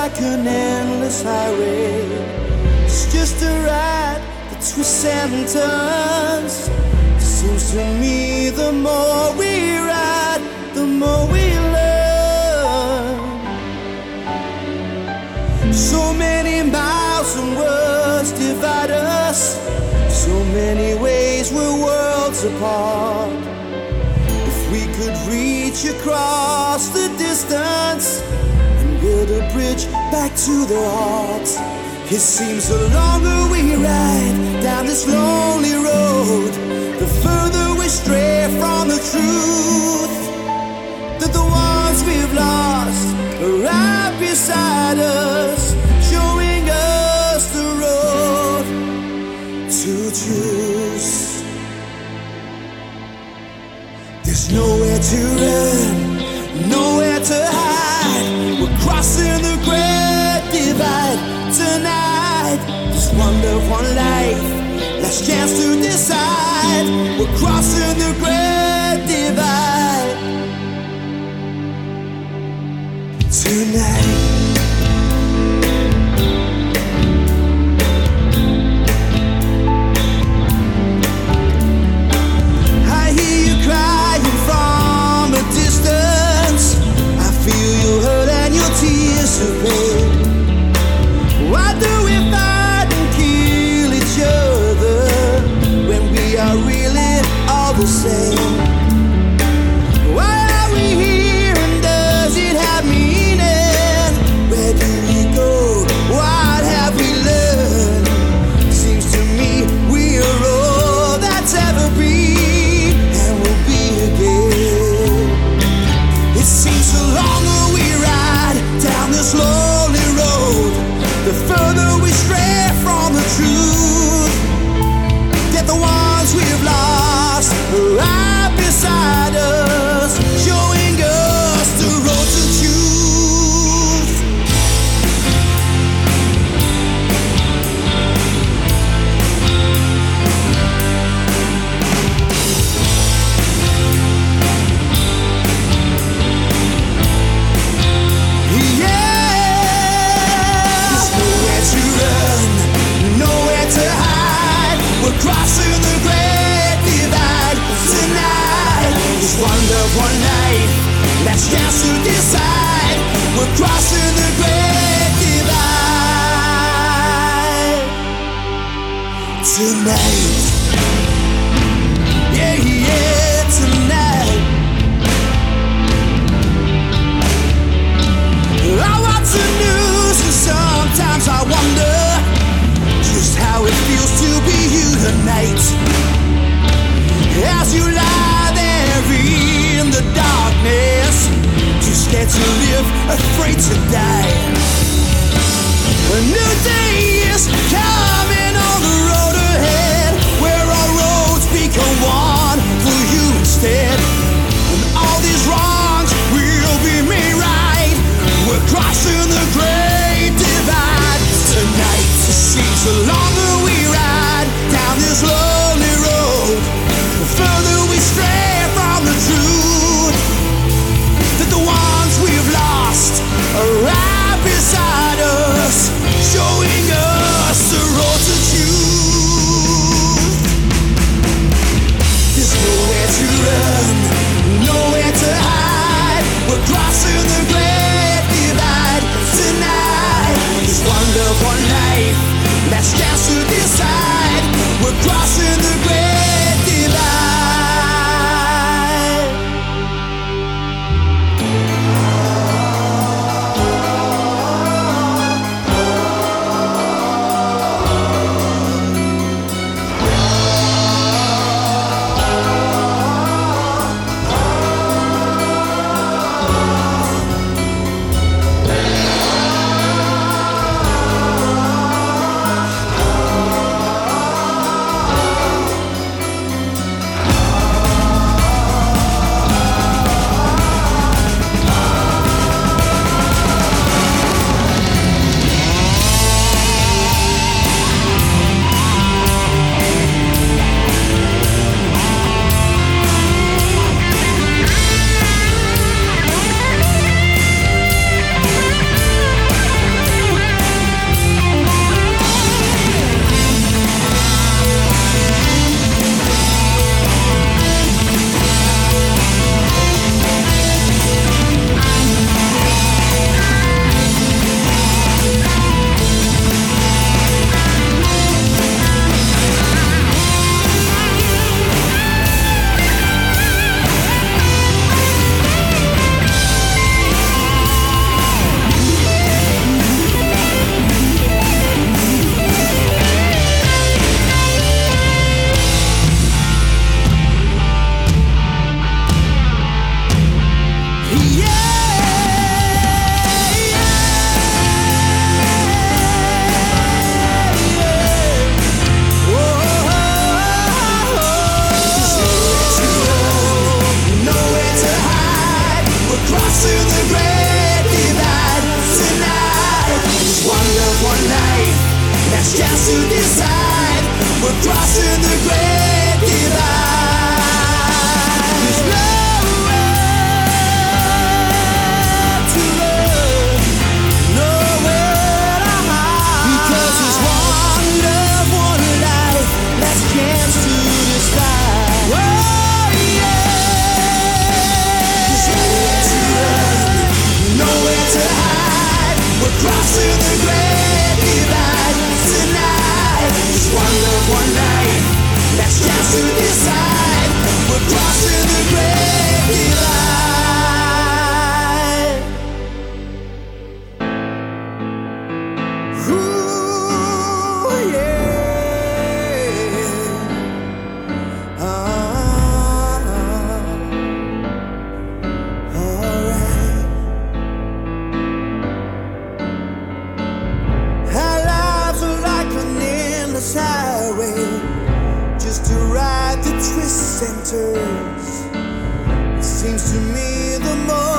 like an endless highway. It's just a ride that twists and turns. It seems to me the more we ride, the more we learn. So many miles and words divide us. So many ways we're worlds apart. If we could reach across the distance and build a bridge back to their hearts. It seems the longer we ride down this lonely road, the further we stray from the truth. That the ones we've lost are right beside us, showing us the road to choose. There's nowhere to run, nowhere to hide. We're crossing the great divide tonight. This wonderful life, last chance to decide. We're crossing the great divide tonight. Why do we fight and kill each other when we are really all the same? Why are we here and does it have meaning? Where do we go? What have we learned? Seems to me we are all that's ever been and will be again. It seems the longer we ride down this lonely road, the further we stray from the truth. That the ones we've lost are right beside us, showing us the road to choose. We're crossing the great divide tonight. This wonderful life, last chance to decide. We're crossing the great divide tonight. Yeah, yeah, tonight. I watch the news and sometimes I wonder just how it feels to be you tonight. As you lie there in the darkness, too scared to live, afraid to die. A new day is coming on the road ahead, where our roads become one for you instead. And all these wrongs will be made right. We're crossing the great divide tonight. It seems the longer we ride down this lonely road, the further we stray from the truth. That the ones we've lost are right beside us, showing us the road to choose. There's nowhere to run, nowhere to hide. We're crossing the great divide tonight. This wonderful life, last chance to decide. We're crossing the great divide. crossing the great divide tonight. It's one night. That's just to decide. We're crossing the great divide. Ooh, yeah. Alright. Our lives are like an endless highway, just to ride the twists and turns. It seems to me the more